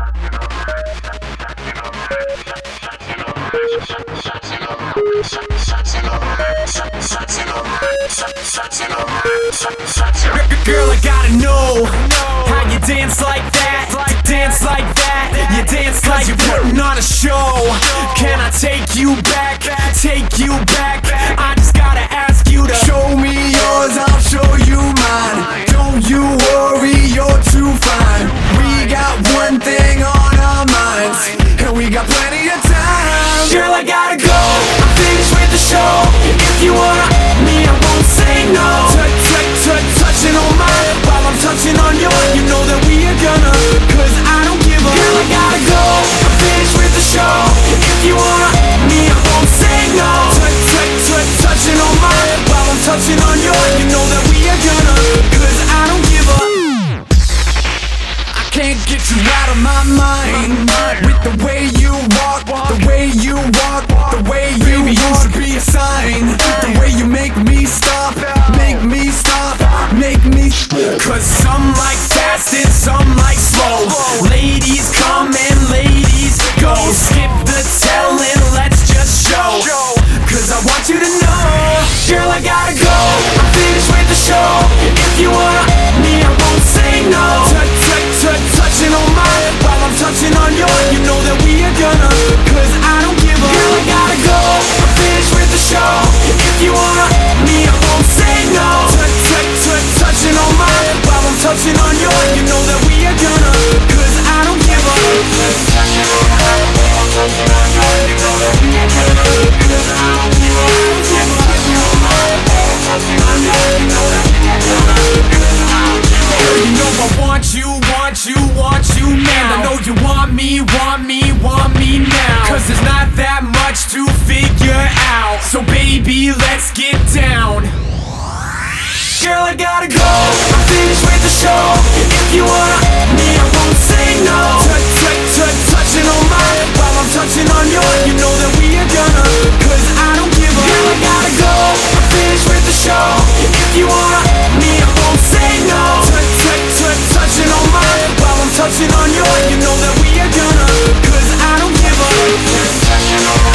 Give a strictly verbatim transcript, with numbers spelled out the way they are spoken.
Girl, I gotta know how you dance like that. Dance like that. You dance like you're putting on a show. Can I take you back? Take you back. I just gotta ask you to show me yours, I'll show you mine. Don't you worry, you're too fine. We got one thing on our minds, and we got plenty of time. Girl, I gotta go, I'm finished with the show. If you want me, I won't say no. Touching on mine while I'm touching on yours. You know that we are gonna, cause I don't give a. Girl, I gotta go, I'm finished with the show. If you want me, I won't say no. Touching on mine while I'm touching on yours. You know that we are gonna, cause I don't give a. I can't get you out of my mind. With the way you walk, the way you walk, the way you walk. You should be a sign. The way you make me stop, make me stop, make me stop. Cause some like fast and some like slow. Ladies come and ladies go. Skip the telling, let's just show. Cause I want you to know, girl, I gotta go, I'm finished with the show. If you want me, I won't say no. Touching on mine while I'm touching on yours. You know that we are gonna, cause I don't give a. Girl, I gotta go, I'm finished with the show. If you want me, I won't say no. Touching on mine while I'm touching on yours. You know that we are gonna, cause I don't give a. Touching on mine while I'm touching on yours. You know that we are gonna, cause I don't give a. Touching on mine while I'm touching on yours. You know that we are gonna, cause I don't give a. Girl, you know I want you, want you, want you now. I know you want me, want me, want me now. Cause there's not that much to figure out. So baby, let's get down. Girl, I gotta go, I'm finished with the show. If you want me, I won't say no. Touching on mine while I'm touching on yours. You know that we are gonna, cause I don't give a. Girl, I gotta go, I'm finished with the show. If you want me, I won't say no. Touching on mine while I'm touching on yours. You know that we are gonna, cause I don't give a. Touching on